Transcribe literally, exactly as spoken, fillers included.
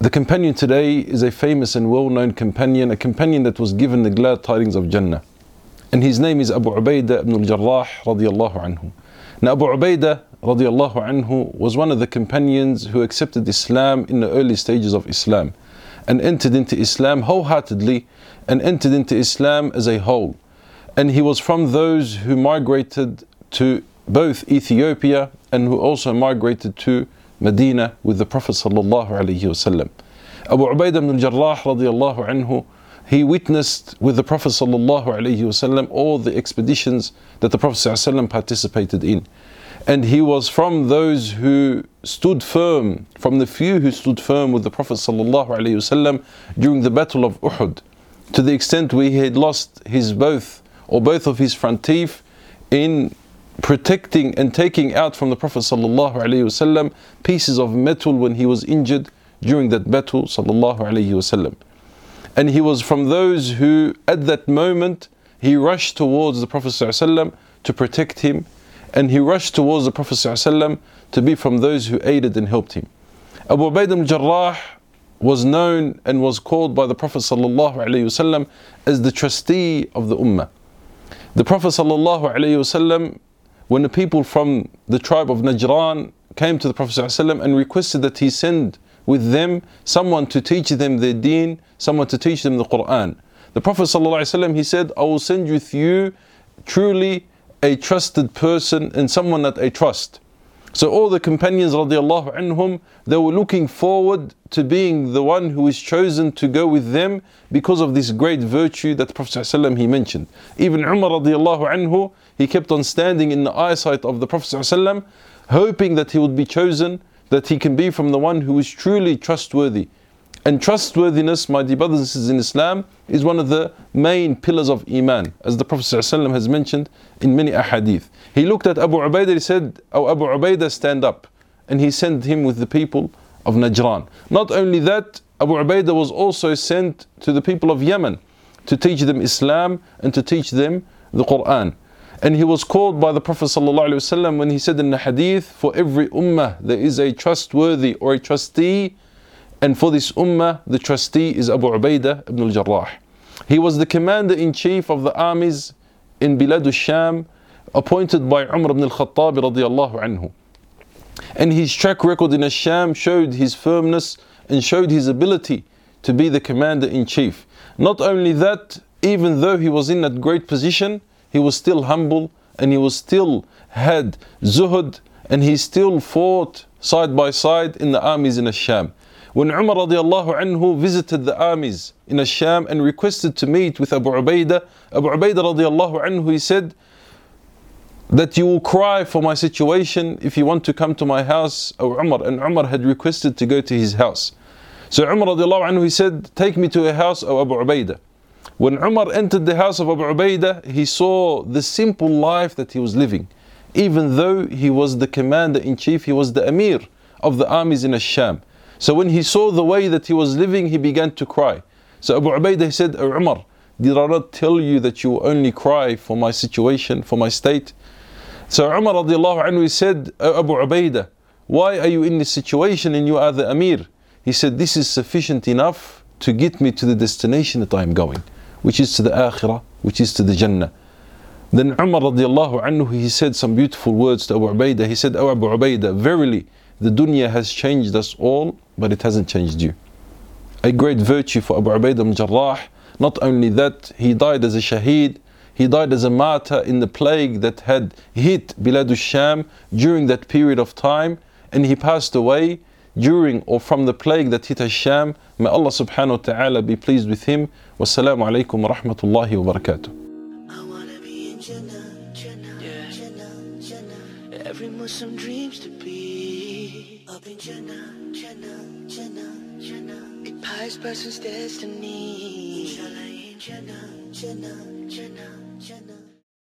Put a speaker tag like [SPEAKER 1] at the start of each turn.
[SPEAKER 1] The companion today is a famous and well-known companion, a companion that was given the glad tidings of Jannah. And his name is Abu Ubaidah ibn al-Jarrah radiyallahu anhu. Now Abu Ubaidah radiyallahu anhu was one of the companions who accepted Islam in the early stages of Islam and entered into Islam wholeheartedly and entered into Islam as a whole. And he was from those who migrated to both Ethiopia and who also migrated to Medina with the Prophet sallallahu alaihi wasallam. Abu Ubaidah ibn al-Jarrah radiyallahu anhu, he witnessed with the Prophet sallallahu alaihi wasallam all the expeditions that the Prophet sallallahu alaihi wasallam participated in. And he was from those who stood firm, from the few who stood firm with the Prophet sallallahu alaihi wasallam during the Battle of Uhud, to the extent where he had lost his both or both of his front teeth in protecting and taking out from the Prophet sallallahu alaihi wasallam pieces of metal when he was injured during that battle sallallahu alaihi wasallam. And he was from those who at that moment he rushed towards the Prophet sallallahu alaihi wasallam to protect him, and he rushed towards the Prophet sallallahu alaihi wasallam to be from those who aided and helped him. Abu Ubaidah al-Jarrah was known and was called by the Prophet sallallahu alaihi wasallam as the trustee of the ummah. The Prophet sallallahu alaihi wasallam, when the people from the tribe of Najran came to the Prophet ﷺ and requested that he send with them someone to teach them their deen, someone to teach them the Quran, the Prophet ﷺ, he said, I will send with you truly a trusted person and someone that I trust. So all the companions radiallahu anhum, they were looking forward to being the one who is chosen to go with them because of this great virtue that the Prophet ﷺ he mentioned. Even Umar radiallahu anhu, he kept on standing in the eyesight of the Prophet ﷺ, hoping that he would be chosen, that he can be from the one who is truly trustworthy. And trustworthiness, my dear brothers and sisters in Islam, is one of the main pillars of Iman, as the Prophet ﷺ has mentioned in many ahadith. He looked at Abu Ubaidah, he said, "Oh Abu Ubaidah, stand up." And he sent him with the people of Najran. Not only that, Abu Ubaidah was also sent to the people of Yemen to teach them Islam and to teach them the Quran. And he was called by the Prophet ﷺ when he said in the hadith, for every ummah there is a trustworthy or a trustee, and for this ummah the trustee is Abu Ubaidah ibn al-Jarrah. He was the commander-in-chief of the armies in Bilad al-Sham, appointed by Umar ibn al-Khattab radiyallahu anhu. And his track record in al-Sham showed his firmness and showed his ability to be the commander-in-chief. Not only that, even though he was in that great position, he was still humble and he was still had zuhud, and he still fought side by side in the armies in al-Sham. When Umar radiallahu anhu visited the armies in al-Sham and requested to meet with Abu Ubaidah, Abu Ubaidah radiallahu anhu, he said that you will cry for my situation if you want to come to my house, O Umar. And Umar had requested to go to his house. So Umar radiallahu anhu, he said, take me to a house, O Abu Ubaidah. When Umar entered the house of Abu Ubaidah, he saw the simple life that he was living. Even though he was the commander-in-chief, he was the Amir of the armies in al-Sham. So when he saw the way that he was living, he began to cry. So Abu Ubaidah, he said, O Umar, did I not tell you that you will only cry for my situation, for my state? So Umar radiallahu anhu, he said, O Abu Ubaidah, why are you in this situation and you are the Amir? He said, this is sufficient enough to get me to the destination that I am going, which is to the Akhirah, which is to the Jannah. Then Umar radiallahu anhu, he said some beautiful words to Abu Ubaidah. He said, O Abu Ubaidah, verily the dunya has changed us all, but it hasn't changed you. A great virtue for Abu Ubaidah al-Jarrah. Not only that, he died as a shaheed. He died as a martyr in the plague that had hit Bilad al-Sham during that period of time, and he passed away during or from the plague that hit al-Sham. May Allah subhanahu wa ta'ala be pleased with him. Wassalamu alaikum wa rahmatullahi wa barakatuh.
[SPEAKER 2] I wanna be in Jannah, Jannah, yeah. Jannah, Jannah. Every Muslim dreams to be up in Jannah, Jannah, Jannah, Jannah. A pious person's destiny. Inshallah in Jannah, Jannah, Jannah.